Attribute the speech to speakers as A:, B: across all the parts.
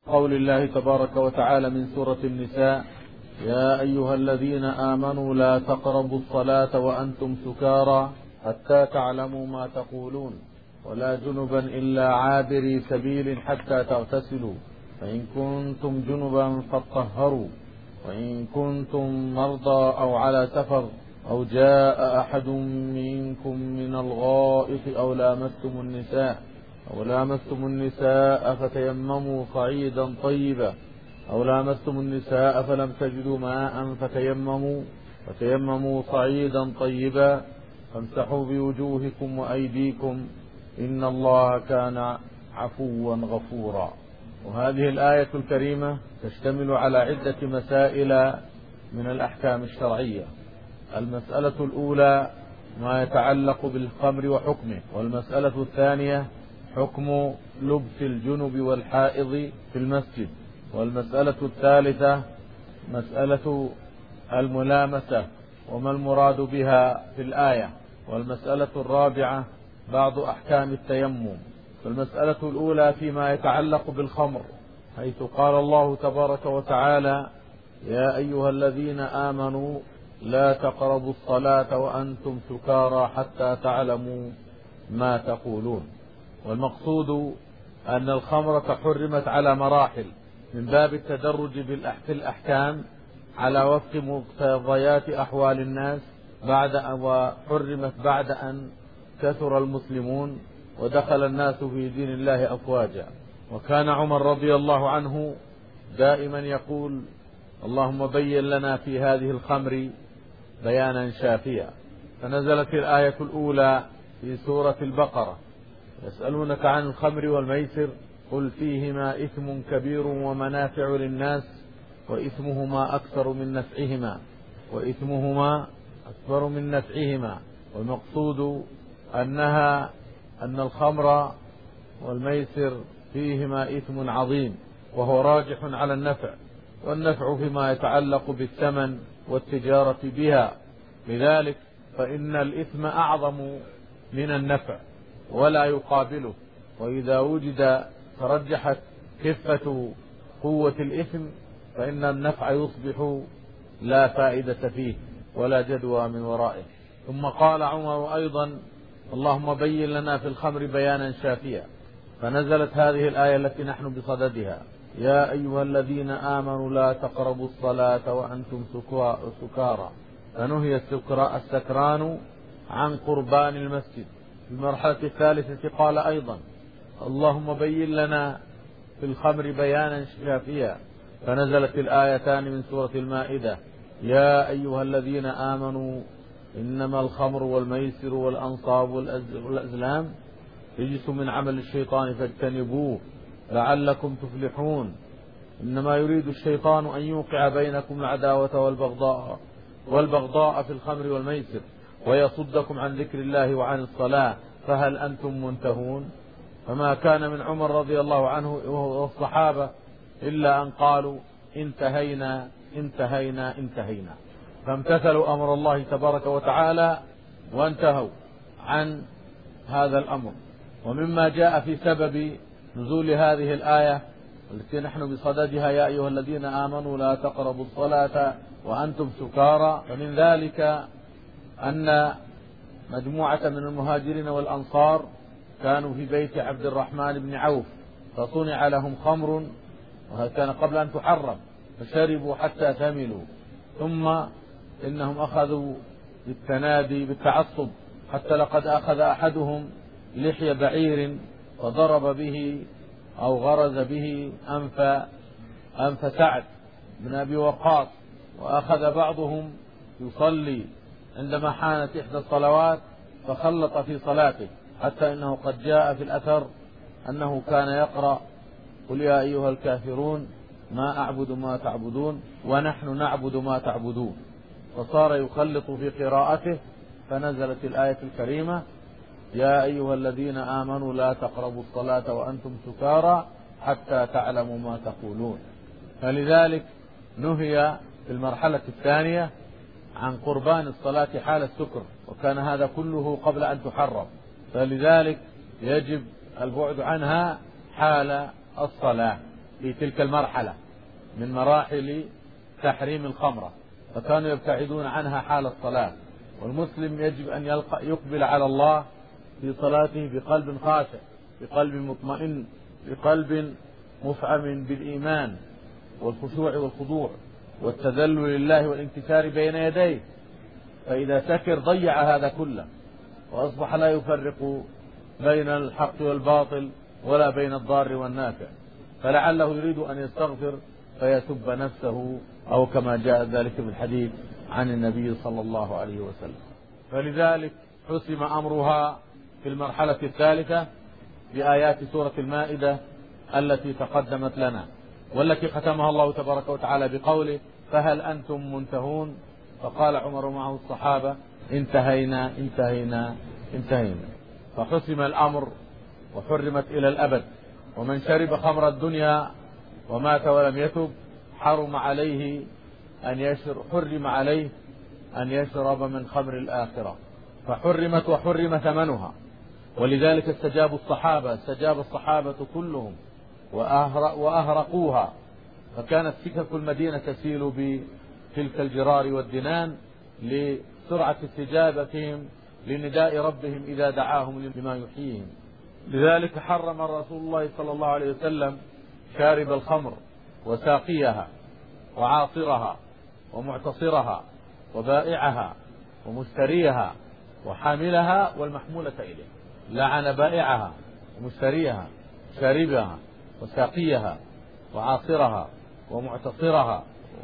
A: قول الله تبارك وتعالى من سورة النساء: يا أيها الذين آمنوا لا تقربوا الصلاة وأنتم سكارى حتى تعلموا ما تقولون ولا جنبا إلا عابري سبيل حتى تغتسلوا فإن كنتم جنبا فاطهروا وإن كنتم مرضى أو على سفر أو جاء أحد منكم من الغائط أو لامستم النساء فتيمموا صعيدا طيبا أو لامستم النساء فلم تجدوا ماء فتيمموا صعيدا طيبا فامسحوا بوجوهكم وأيديكم إن الله كان عفوا غفورا. وهذه الآية الكريمة تشتمل على عدة مسائل من الأحكام الشرعية. المسألة الأولى ما يتعلق بالخمر وحكمه، والمسألة الثانية حكم لبس الجنب والحائض في المسجد، والمسألة الثالثة مسألة الملامسة وما المراد بها في الآية، والمسألة الرابعة بعض أحكام التيمم. فالمسألة الأولى فيما يتعلق بالخمر، حيث قال الله تبارك وتعالى: يا أيها الذين آمنوا لا تقربوا الصلاة وأنتم سكارى حتى تعلموا ما تقولون. والمقصود أن الخمرة حرمت على مراحل من باب التدرج في الأحكام على وفق مقتضيات أحوال الناس، وحرمت بعد أن كثر المسلمون ودخل الناس في دين الله أفواجا. وكان عمر رضي الله عنه دائما يقول: اللهم بين لنا في هذه الخمر بيانا شافيا. فنزلت الآية الأولى في سورة البقرة: يسألونك عن الخمر والميسر قل فيهما إثم كبير ومنافع للناس وإثمهما أكثر من نفعهما والمقصود أن الخمر والميسر فيهما إثم عظيم، وهو راجح على النفع، والنفع فيما يتعلق بالثمن والتجارة بها، لذلك فإن الإثم أعظم من النفع ولا يقابله. وإذا وجد ترجحت كفة قوة الإثم فإن النفع يصبح لا فائدة فيه ولا جدوى من ورائه. ثم قال عمر أيضا: اللهم بين لنا في الخمر بيانا شافيا. فنزلت هذه الآية التي نحن بصددها: يا أيها الذين آمنوا لا تقربوا الصلاة وأنتم سكارى. فنهي السكران عن قربان المسجد. في المرحلة الثالثة قال أيضا: اللهم بين لنا في الخمر بيانا شافيا. فنزلت الآيتان من سورة المائدة: يا أيها الذين آمنوا إنما الخمر والميسر والأنصاب والأزلام رجس من عمل الشيطان فاجتنبوه لعلكم تفلحون. إنما يريد الشيطان أن يوقع بينكم العداوة والبغضاء في الخمر والميسر ويصدكم عن ذكر الله وعن الصلاة فهل أنتم منتهون. فما كان من عمر رضي الله عنه والصحابة إلا أن قالوا: انتهينا انتهينا انتهينا، فامتثلوا أمر الله تبارك وتعالى وانتهوا عن هذا الأمر. ومما جاء في سبب نزول هذه الآية التي نحن بصددها: يا أيها الذين آمنوا لا تقربوا الصلاة وأنتم سكارى، فمن ذلك أن مجموعة من المهاجرين والأنصار كانوا في بيت عبد الرحمن بن عوف، فصنع لهم خمر، وهذا كان قبل أن تحرم، فشربوا حتى ثملوا، ثم إنهم أخذوا بالتنادي بالتعصب، حتى لقد أخذ أحدهم لحية بعير فضرب به أو غرز به أنف سعد بن أبي وقاص. وأخذ بعضهم يصلي عندما حانت إحدى الصلوات فخلط في صلاته، حتى إنه قد جاء في الأثر أنه كان يقرأ: قل يا أيها الكافرون ما أعبد ما تعبدون ونحن نعبد ما تعبدون، فصار يخلط في قراءته. فنزلت الآية الكريمة: يا أيها الذين آمنوا لا تقربوا الصلاة وأنتم سكارى حتى تعلموا ما تقولون. فلذلك نهي في المرحلة الثانية عن قربان الصلاة حال السكر، وكان هذا كله قبل أن تحرم، فلذلك يجب البعد عنها حال الصلاة. في تلك المرحلة من مراحل تحريم الخمرة، فكانوا يبتعدون عنها حال الصلاة. والمسلم يجب أن يقبل على الله في صلاته بقلب خاشع، بقلب مطمئن، بقلب مفعم بالإيمان والخشوع والخضوع والتذلل لله والانكسار بين يديه. فإذا سكر ضيع هذا كله، وأصبح لا يفرق بين الحق والباطل ولا بين الضار والنافع، فلعله يريد أن يستغفر فيسب نفسه، أو كما جاء ذلك في الحديث عن النبي صلى الله عليه وسلم. فلذلك حسم أمرها في المرحلة الثالثة بآيات سورة المائدة التي تقدمت لنا، والتي ختمها الله تبارك وتعالى بقوله: فهل أنتم منتهون؟ فقال عمر معه الصحابة: انتهينا انتهينا انتهينا. فحسم الأمر وحرمت إلى الأبد. ومن شرب خمر الدنيا ومات ولم يتب حرم عليه أن يشرب من خمر الآخرة، فحرمت وحرم ثمنها. ولذلك استجاب الصحابة كلهم وأهرقوها، فكانت سكك المدينة تسيل بتلك الجرار والدنان لسرعة استجابتهم لنداء ربهم إذا دعاهم لما يحييهم. لذلك حرم رسول الله صلى الله عليه وسلم شارب الخمر وساقيها وعاصرها ومعتصرها وبائعها ومشتريها وحاملها والمحمولة إليه. لعن بائعها ومشتريها شاربها وساقيها وعاصرها ومعتصرها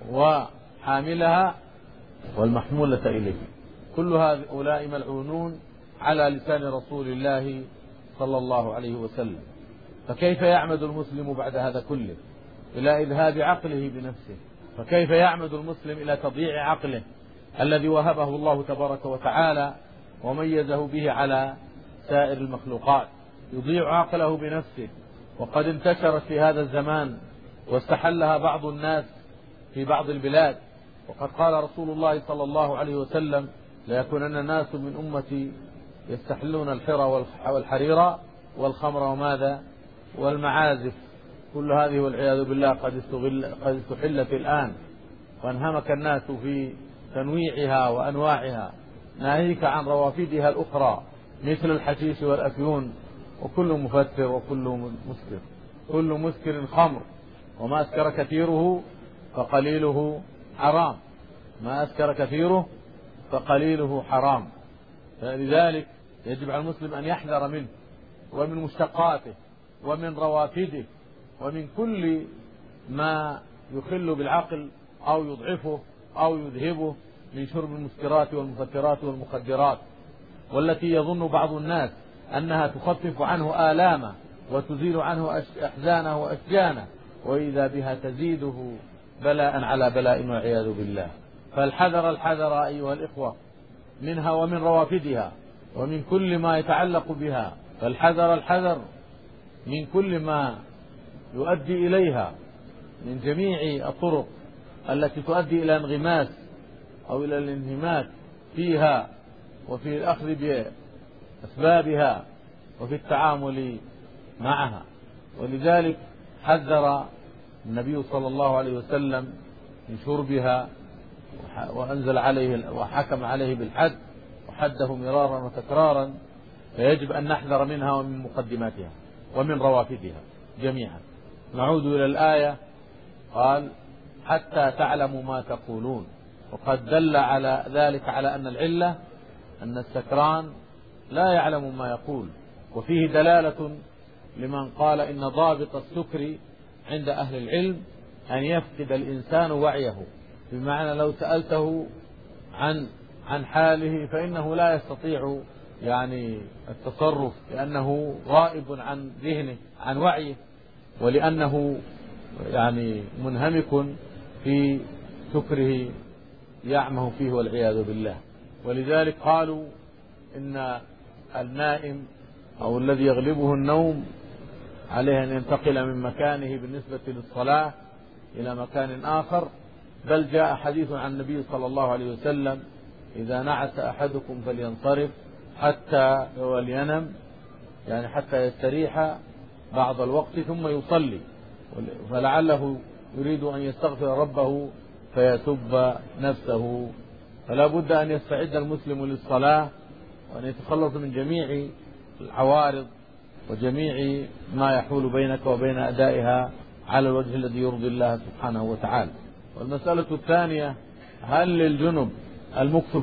A: وحاملها والمحمولة إليه. كل هؤلاء ملعونون على لسان رسول الله صلى الله عليه وسلم. فكيف يعمد المسلم بعد هذا كله إلى إذهاب عقله بنفسه؟ فكيف يعمد المسلم إلى تضييع عقله الذي وهبه الله تبارك وتعالى وميزه به على سائر المخلوقات؟ يضيع عقله بنفسه. وقد انتشرت في هذا الزمان واستحلها بعض الناس في بعض البلاد. وقد قال رسول الله صلى الله عليه وسلم: ليكونن الناس من أمتي يستحلون الحرى والحريرة والخمر وماذا والمعازف. كل هذه والعياذ بالله قد استحلت الآن، وانهمك الناس في تنويعها وأنواعها، ناهيك عن روافدها الأخرى مثل الحشيش والأفيون، وكل مفتر وكل مسكر. كل مسكر خمر، وما أسكر كثيره فقليله حرام. ما أسكر كثيره فقليله حرام. فلذلك يجب على المسلم أن يحذر منه ومن مشتقاته ومن روافده ومن كل ما يخل بالعقل أو يضعفه أو يذهبه من شرب المسكرات والمفترات والمخدرات، والتي يظن بعض الناس أنها تخفف عنه آلامه وتزيل عنه أحزانه وأشجانه، وإذا بها تزيده بلاء على بلاء والعياذ بالله. فالحذر الحذر أيها الإخوة منها ومن روافدها ومن كل ما يتعلق بها. فالحذر الحذر من كل ما يؤدي إليها من جميع الطرق التي تؤدي إلى انغماس أو إلى الانهماك فيها، وفي الأخذ بأسبابها وفي التعامل معها. ولذلك حذر النبي صلى الله عليه وسلم من شربها، وأنزل عليه وحكم عليه بالحد، وحده مرارا وتكرارا. فيجب أن نحذر منها ومن مقدماتها ومن روافدها جميعا. نعود إلى الآية. قال: حتى تعلموا ما تقولون. وقد دل على ذلك على أن العلة أن السكران لا يعلم ما يقول. وفيه دلالة لمن قال إن ضابط السكر عند أهل العلم أن يفقد الإنسان وعيه، بمعنى لو سألته عن حاله فإنه لا يستطيع التصرف، لأنه غائب عن ذهنه عن وعيه، ولأنه منهمك في سكره يعمه فيه والعياذ بالله. ولذلك قالوا إن النائم أو الذي يغلبه النوم عليه أن ينتقل من مكانه بالنسبة للصلاة إلى مكان آخر. بل جاء حديث عن النبي صلى الله عليه وسلم: إذا نعس أحدكم فلينصرف حتى ولينم، حتى يستريح بعض الوقت ثم يصلي. فلعله يريد أن يستغفر ربه فيسب نفسه. فلا بد أن يستعد المسلم للصلاة وأن يتخلص من جميع العوارض وجميع ما يحول بينك وبين أدائها على الوجه الذي يرضي الله سبحانه وتعالى. والمسألة الثانية: هل للجنب المكث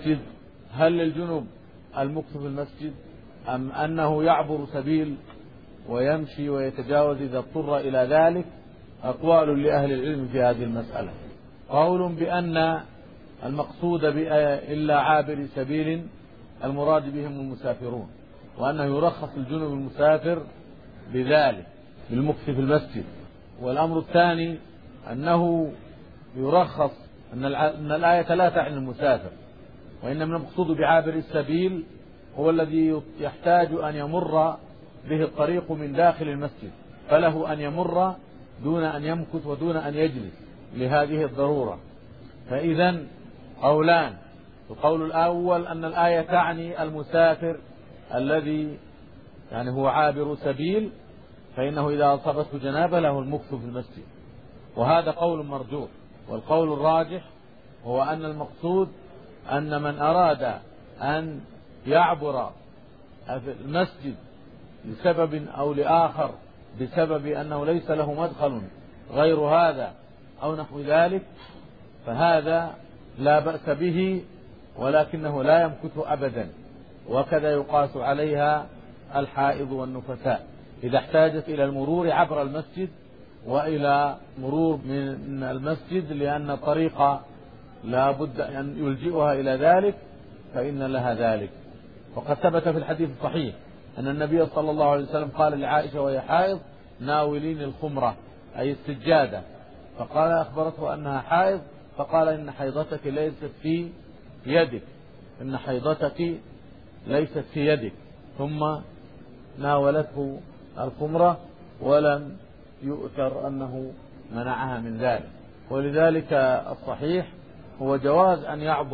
A: في المسجد أم أنه يعبر سبيل ويمشي ويتجاوز إذا اضطر إلى ذلك؟ أقوال لأهل العلم في هذه المسألة. قول بأن المقصود إلا عابر سبيل المراد بهم المسافرون، وأنه يرخص الجنب المسافر بذلك بالمكث في المسجد. والأمر الثاني أنه يرخص أن الآية لا تعني المسافر، وإنما المقصود بعابر السبيل هو الذي يحتاج أن يمر به الطريق من داخل المسجد، فله أن يمر دون أن يمكث ودون أن يجلس لهذه الضرورة. فإذا قولان: القول الأول أن الآية تعني المسافر الذي هو عابر سبيل، فإنه إذا أصابته جنابة له المكث في المسجد، وهذا قول مرجوح. والقول الراجح هو أن المقصود أن من أراد أن يعبر المسجد لسبب أو لآخر بسبب أنه ليس له مدخل غير هذا أو نحو ذلك فهذا لا بأس به، ولكنه لا يمكث أبدا. وكذا يقاس عليها الحائض والنفساء إذا احتاجت إلى المرور عبر المسجد وإلى مرور من المسجد لأن الطريق لا بد أن يلجئها إلى ذلك فإن لها ذلك. وقد ثبت في الحديث الصحيح أن النبي صلى الله عليه وسلم قال لعائشة وهي حائض: ناولين الخمرة، أي السجادة. فقال أخبرته أنها حائض، فقال: إن حيضتك ليست في يدك، إن حيضتك ليست في يدك. ثم ناولته الخمرة ولم يؤثر أنه منعها من ذلك. ولذلك الصحيح هو جواز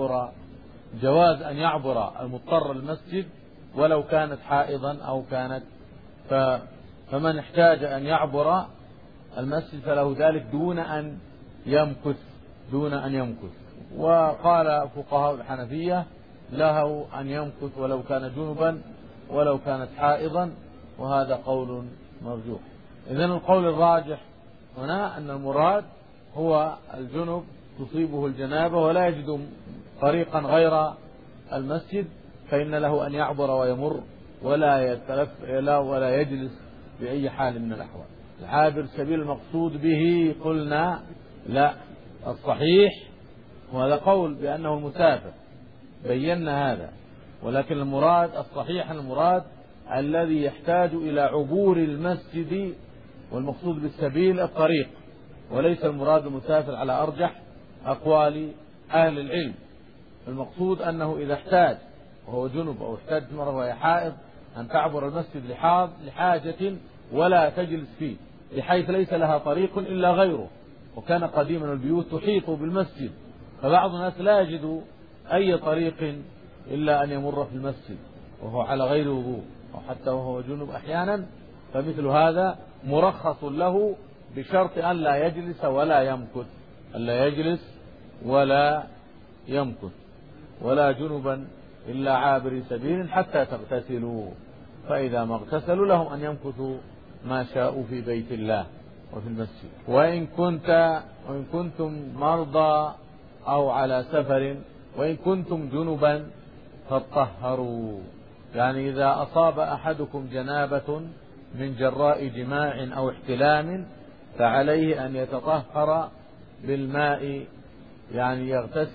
A: أن يعبر المضطر المسجد ولو كانت حائضا أو كانت فمن احتاج أن يعبر المسجد فله ذلك دون أن يمكث. وقال فقهاء الحنفية له أن يمكث ولو كان جنبا ولو كانت حائضا، وهذا قول مرجوح. إذن القول الراجح هنا أن المراد هو الجنب تصيبه الجنابة ولا يجد طريقا غير المسجد، فإن له أن يعبر ويمر ولا يجلس بأي حال من الأحوال. العابر سبيل المقصود به قلنا لا، الصحيح وهذا قول بأنه المسافر، بينا هذا، ولكن المراد الصحيح المراد الذي يحتاج إلى عبور المسجد، والمقصود بالسبيل الطريق، وليس المراد المسافر على أرجح أقوال أهل العلم. المقصود أنه إذا احتاج وهو جنب أو احتاج مرة وهي حائض أن تعبر المسجد لحاجة ولا تجلس فيه بحيث ليس لها طريق إلا غيره. وكان قديما البيوت تحيط بالمسجد، فبعض الناس لا يجد أي طريق إلا أن يمر في المسجد وهو على غير وضوء أو حتى وهو جنب أحيانا، فمثل هذا مرخص له بشرط أن لا يجلس ولا يمكث ولا جنبا إلا عابر سبيل حتى تغتسلوا، فإذا ما اغتسلوا لهم أن يمكثوا ما شاءوا في بيت الله وفي المسجد. وإن كنتم مرضى أو على سفر وإن كنتم جنبا فاطهروا، يعني إذا أصاب أحدكم جنابة من جراء جماع أو احتلام فعليه أن يتطهر بالماء، يعني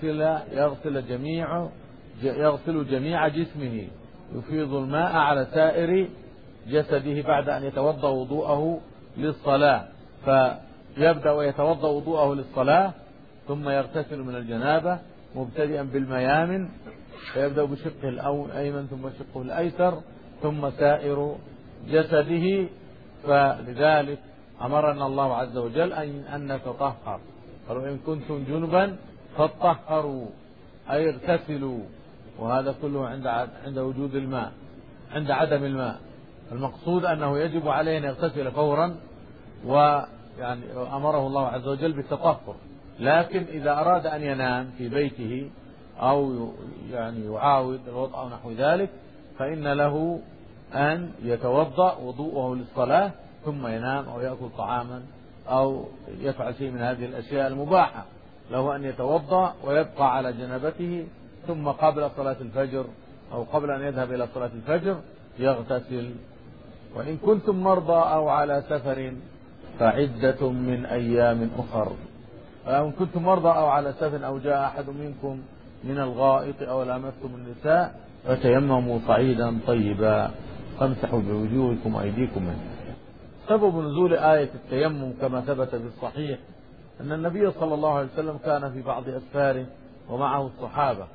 A: يغسل جميع جسمه، يفيض الماء على سائر جسده بعد أن يتوضأ وضوءه للصلاة، فيبدأ ويتوضأ وضوءه للصلاة ثم يغتسل من الجنابة مبتدئا بالميامن، فيبدأ بشقه الأيمن ثم شقه الأيسر ثم سائر جسده. فلذلك أمرنا الله عز وجل أن نتطهر، قالوا إن كنتم جنبا فاطهروا أي اغتسلوا، وهذا كله عند وجود الماء، عند عدم الماء. المقصود أنه يجب عليه أن يغتسل فورا يعني أمره الله عز وجل بالتطهر، لكن إذا أراد أن ينام في بيته أو يعني يعاود الوضع أو نحو ذلك فإن له أن يتوضأ وضوءه للصلاة ثم ينام أو يأكل طعاما أو يفعل شيء من هذه الأشياء المباحة، له أن يتوضأ ويبقى على جنابته ثم قبل صلاة الفجر أو قبل أن يذهب إلى صلاة الفجر يغتسل. وإن كنتم مرضى أو على سفر فعدة من أيام أخر. وإن كنتم مرضى أو على سفر أو جاء أحد منكم من الغائط أو لامستم النساء فتيمموا صعيدا طيبا فامسحوا بوجوهكم وأيديكم منه. سبب نزول آية التيمم كما ثبت في الصحيح أن النبي صلى الله عليه وسلم كان في بعض أسفاره ومعه الصحابة،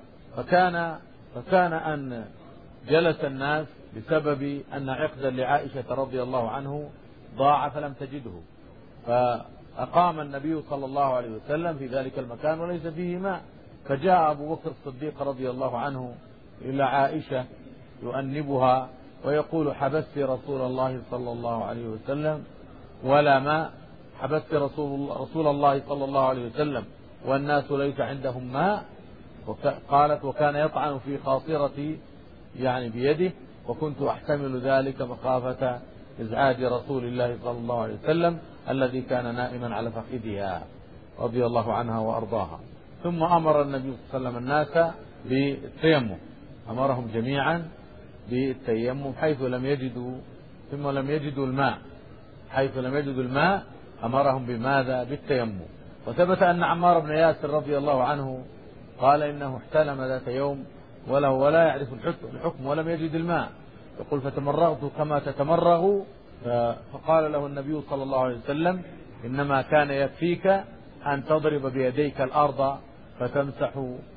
A: فكان أن جلس الناس بسبب أن عقدا لعائشة رضي الله عنه ضاع فلم تجده، فأقام النبي صلى الله عليه وسلم في ذلك المكان وليس فيه ماء، فجاء أبو بكر الصديق رضي الله عنه إلى عائشة يؤنبها ويقول حبست رسول الله صلى الله عليه وسلم ولا ماء، حبست رسول الله صلى الله عليه وسلم والناس ليس عندهم ماء. قالت وكان يطعن في خاصرتي يعني بيده وكنت أحتمل ذلك مخافة إزعاج رسول الله صلى الله عليه وسلم الذي كان نائما على فخذها رضي الله عنها وأرضاها. ثم أمر النبي صلى الله عليه وسلم الناس بالتيمم، أمرهم جميعا بالتيمم حيث لم يجدوا الماء، حيث لم يجدوا الماء أمرهم بماذا؟ بالتيمم. وثبت أن عمار بن ياسر رضي الله عنه قال إنه احتلم ذات يوم ولا يعرف الحكم ولم يجد الماء، يقول فتمرغت كما تتمرغ، فقال له النبي صلى الله عليه وسلم إنما كان يكفيك أن تضرب بيديك الأرض فتمسح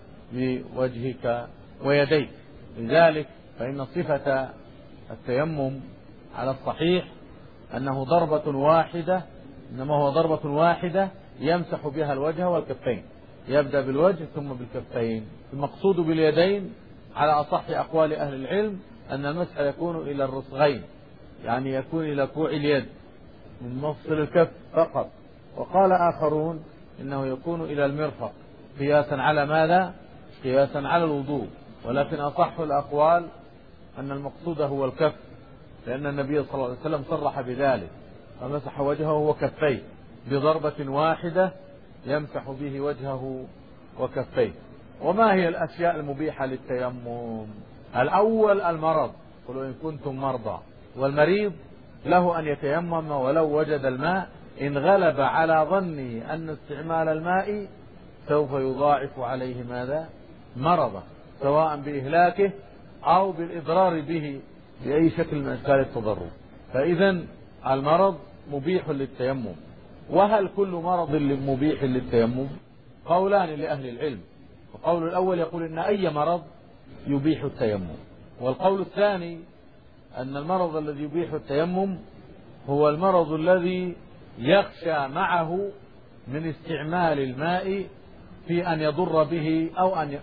A: بوجهك ويديك. لذلك فإن صفة التيمم على الصحيح أنه ضربة واحدة، إنما هو ضربة واحدة يمسح بها الوجه والكفين، يبدأ بالوجه ثم بالكفين. المقصود باليدين على أصح أقوال أهل العلم أن المسح يكون إلى الرسغين، يعني يكون إلى كوع اليد من مفصل الكف فقط، وقال آخرون إنه يكون إلى المرفق قياسا على ماذا؟ قياسا على الوضوء، ولكن أصح الأقوال أن المقصود هو الكف، لأن النبي صلى الله عليه وسلم صرح بذلك فمسح وجهه وكفيه بضربة واحدة يمسح به وجهه وكفيه. وما هي الأشياء المبيحة للتيمم؟ الأول المرض، قلوا إن كنتم مرضى، والمريض له أن يتيمم ولو وجد الماء إن غلب على ظنه أن استعمال الماء سوف يضاعف عليه ماذا؟ مرضه، سواء بإهلاكه أو بالإضرار به بأي شكل من أشكال التضرر. فإذا المرض مبيح للتيمم. وهل كل مرض مبيح للتيمم؟ قولان لأهل العلم، القول الأول يقول إن أي مرض يبيح التيمم، والقول الثاني أن المرض الذي يبيح التيمم هو المرض الذي يخشى معه من استعمال الماء في أن يضر به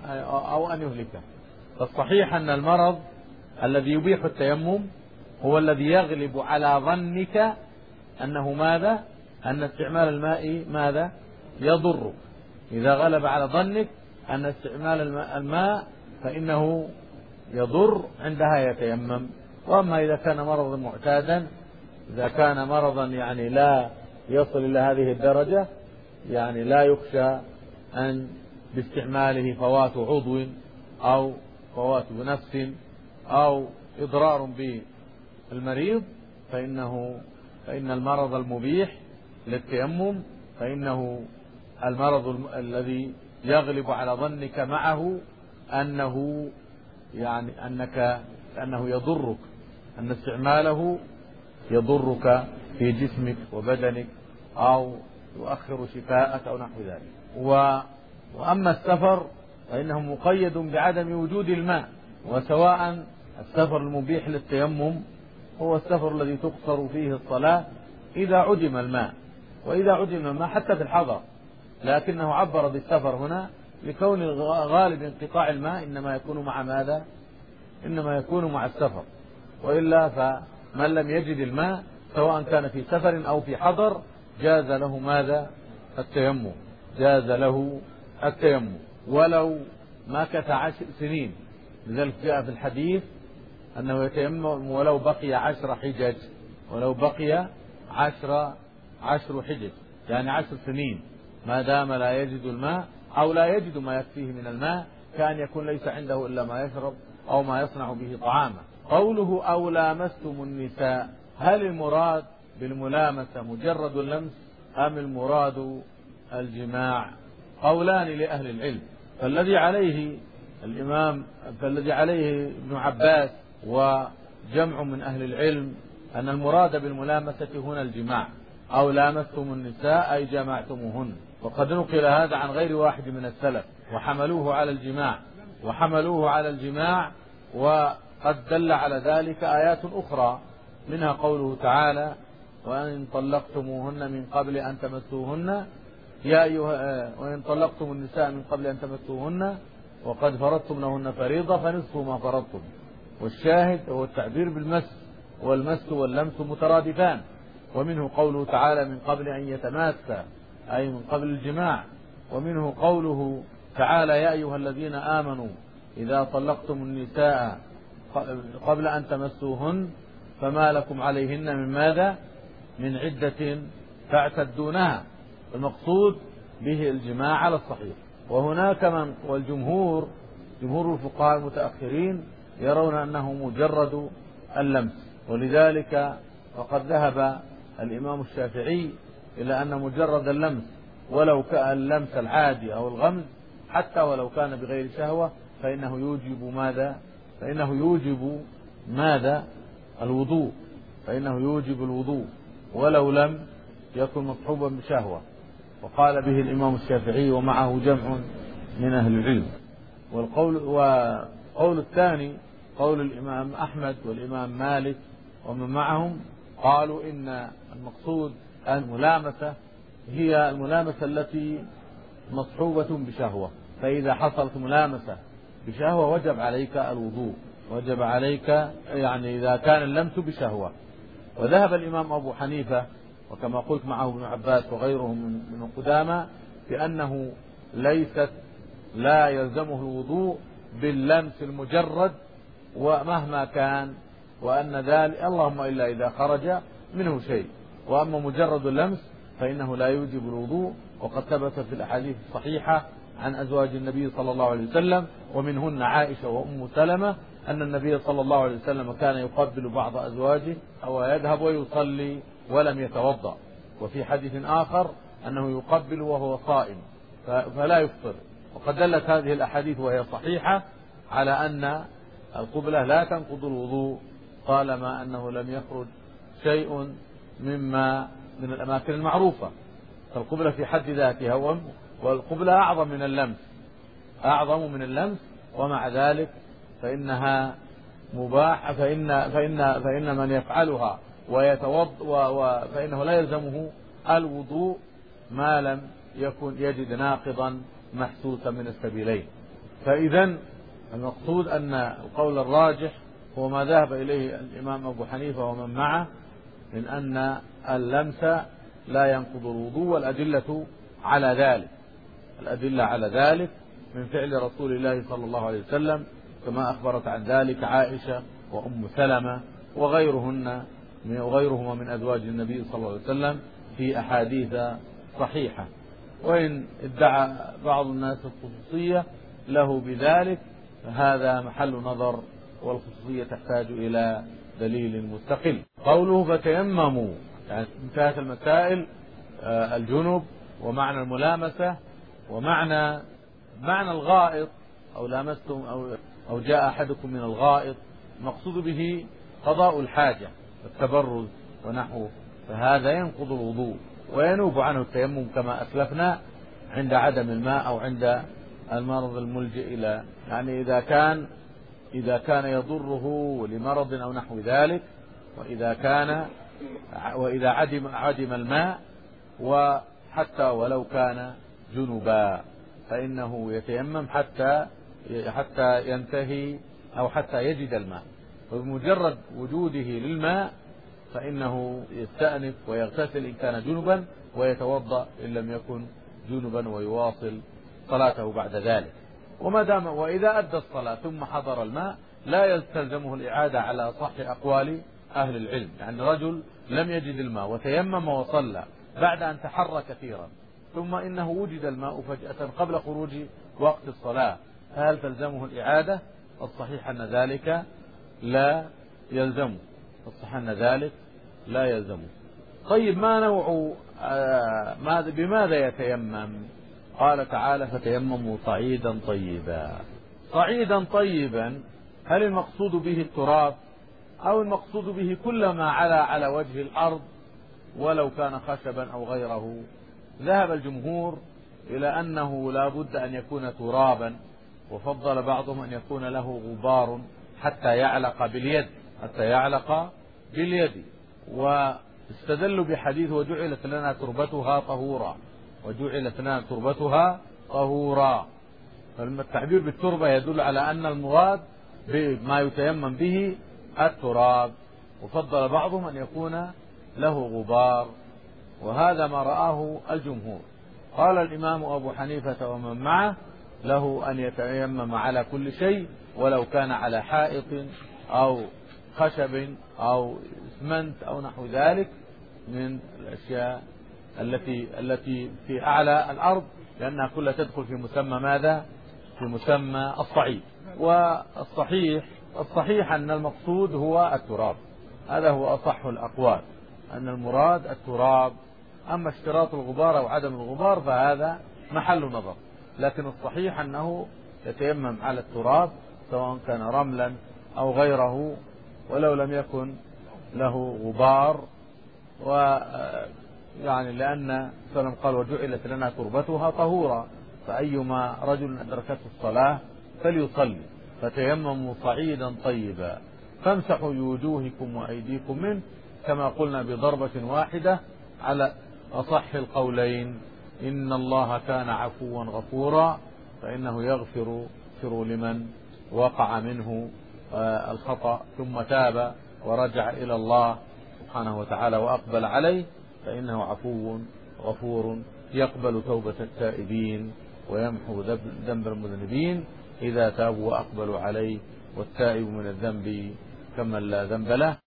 A: أو أن يهلكه. فالصحيح أن المرض الذي يبيح التيمم هو الذي يغلب على ظنك أنه ماذا؟ أن استعمال الماء ماذا؟ يضر. إذا غلب على ظنك أن استعمال الماء فإنه يضر عندها يتيمم. وأما إذا كان مرضا معتادا، إذا كان مرضا يعني لا يصل إلى هذه الدرجة، يعني لا يخشى أن باستعماله فوات عضو أو فوات نفس أو إضرار بالمريض، فإن المرض المبيح للتيمم فإنه المرض الذي يغلب على ظنك معه أنه أنه يضرك، أن استعماله يضرك في جسمك وبدنك أو يؤخر شفاءك أو نحو ذلك. وأما السفر فإنه مقيد بعدم وجود الماء، وسواء السفر المبيح للتيمم هو السفر الذي تقصر فيه الصلاة إذا عدم الماء، وإذا عدم الماء حتى في الحضر، لكنه عبر بالسفر هنا لكون غالب انقطاع الماء إنما يكون مع ماذا؟ إنما يكون مع السفر، وإلا فمن لم يجد الماء سواء كان في سفر أو في حضر جاز له ماذا؟ التيمم، جاز له التيمم ولو مكث 10 سنين. لذلك جاء في الحديث أنه يتيمم ولو بقي 10 حجج، ولو بقي 10 حجج، يعني 10 سنين، ما دام لا يجد الماء أو لا يجد ما يكفيه من الماء، كان يكون ليس عنده إلا ما يشرب أو ما يصنع به طعاما. قوله أو لامستم النساء، هل المراد بالملامسة مجرد اللمس أم المراد الجماع؟ قولان لأهل العلم، فالذي عليه ابن عباس وجمع من أهل العلم أن المراد بالملامسة هنا الجماع، أو لامستم النساء أي جمعتموهن. وقد نقل هذا عن غير واحد من السلف وحملوه على الجماع، وقد دل على ذلك آيات أخرى، منها قوله تعالى وإن طلقتموهن من قبل أن تمسوهن وإن طلقتم النساء من قبل أن تمسوهن وقد فرضتم لهن فريضة فنصف ما فرضتم. والشاهد هو التعبير بالمس، والمس واللمس مترادفان. ومنه قوله تعالى من قبل أن يتماسا أي من قبل الجماع. ومنه قوله تعالى يا أيها الذين آمنوا إذا طلقتم النساء قبل أن تمسوهن فما لكم عليهن من ماذا؟ من عدة تعتدونها. المقصود به الجماع على الصحيح. وهناك جمهور الفقهاء المتأخرين يرون أنه مجرد اللمس، ولذلك وقد ذهب الإمام الشافعي إلى أن مجرد اللمس ولو كان اللمس العادي أو الغمز حتى ولو كان بغير شهوة فإنه يوجب الوضوء ولو لم يكن مصحوبا بشهوة. وقال به الإمام الشافعي ومعه جمع من أهل العلم. والقول الثاني قول الإمام أحمد والإمام مالك ومن معهم، قالوا إن المقصود الملامسة هي الملامسة التي مصحوبة بشهوة، فإذا حصلت ملامسة بشهوة وجب عليك الوضوء، وجب عليك يعني إذا كان اللمس بشهوة. وذهب الإمام أبو حنيفة وكما قلت معه ابن عباس وغيرهم من قدامى بأنه لا يلزمه الوضوء باللمس المجرد ومهما كان، وأن ذلك اللهم إلا إذا خرج منه شيء، وأما مجرد اللمس فإنه لا يوجب الوضوء. وقد ثبت في الأحاديث الصحيحة عن أزواج النبي صلى الله عليه وسلم ومنهن عائشة وأم سلمة أن النبي صلى الله عليه وسلم كان يقبل بعض أزواجه أو يذهب ويصلي ولم يتوضأ، وفي حديث آخر أنه يقبل وهو صائم فلا يفطر. وقد دلت هذه الأحاديث وهي صحيحة على أن القبلة لا تنقض الوضوء طالما أنه لم يخرج شيء من الأماكن المعروفة. فالقبلة في حد ذاتها والقبلة أعظم من اللمس ومع ذلك فإنها مباح، فإن من يفعلها فإنه لا يلزمه الوضوء ما لم يكن يجد ناقضا محسوسا من السبيلين. فإذا المقصود أن القول الراجح هو ما ذهب إليه الإمام أبو حنيفة ومن معه من أن اللمس لا ينقض الوضوء، والأدلة على ذلك من فعل رسول الله صلى الله عليه وسلم كما أخبرت عن ذلك عائشة وأم سلمة وغيرهما من أزواج النبي صلى الله عليه وسلم في أحاديث صحيحة. وإن ادعى بعض الناس الخصوصية له بذلك فهذا محل نظر، والخصوصية تحتاج إلى دليل مستقل. قوله فتيمموا، يعني انتهت المسائل الجنب ومعنى الملامسة ومعنى الغائط أو لامستم أو جاء أحدكم من الغائط، مقصود به قضاء الحاجة التبرز ونحوه، فهذا ينقض الوضوء وينوب عنه التيمم كما أسلفنا عند عدم الماء أو عند المرض الملجئ إلى، يعني إذا كان يضره لمرض أو نحو ذلك، وإذا عدم الماء، وحتى ولو كان جنبا فإنه يتيمم حتى ينتهي أو حتى يجد الماء. وبمجرد وجوده للماء فإنه يستأنف ويغتسل إن كان جنبا، ويتوضأ إن لم يكن جنبا، ويواصل صلاته بعد ذلك. وإذا أدى الصلاة ثم حضر الماء لا يستلزمه الإعادة على صح أقوال أهل العلم. يعني رجل لم يجد الماء وتيمم وصلى بعد أن تحرى كثيرا، ثم إنه وجد الماء فجأة قبل خروج وقت الصلاة، هل تلزمه الإعادة؟ الصحيح أن ذلك لا يلزمه. الصحيح أن ذلك لا يلزمه. طيب ما نوع بماذا يتيمم؟ قال تعالى فتيمموا صعيدا طيبا. صعيدا طيبا، هل المقصود به التراب أو المقصود به كل ما على وجه الأرض ولو كان خشبا أو غيره؟ ذهب الجمهور إلى أنه لا بد أن يكون ترابا، وفضل بعضهم أن يكون له غبار حتى يعلق باليد. واستدلوا بحديث وجعلت لنا تربتها طهورا. فالتعبير بالتربة يدل على أن المراد بما يتيمم به التراب، وفضل بعضهم أن يكون له غبار، وهذا ما رآه الجمهور. قال الإمام أبو حنيفة ومن معه له أن يتيمم على كل شيء ولو كان على حائط أو خشب أو اسمنت أو نحو ذلك من الأشياء التي في أعلى الأرض، لأنها كلها تدخل في مسمى ماذا؟ في مسمى الصعيد. والصحيح أن المقصود هو التراب، هذا هو أصح الأقوال، أن المراد التراب. أما اشتراط الغبار أو عدم الغبار فهذا محل نظر، لكن الصحيح أنه يتيمم على التراب سواء كان رملا أو غيره ولو لم يكن له غبار. يعني لأن سلم قال وجعلت لنا تربتها طهورا، فأيما رجل أدركته الصلاة فليصلي. فتيمموا صعيدا طيبا فامسحوا بوجوهكم وأيديكم منه، كما قلنا بضربة واحدة على أصح القولين. إن الله كان عفوا غفورا، فإنه يغفر لمن وقع منه الخطأ ثم تاب ورجع إلى الله سبحانه وتعالى وأقبل عليه، فإنه عفو غفور يقبل توبة التائبين ويمحو ذنب المذنبين إذا تابوا وأقبلوا عليه، والتائب من الذنب كمن لا ذنب له.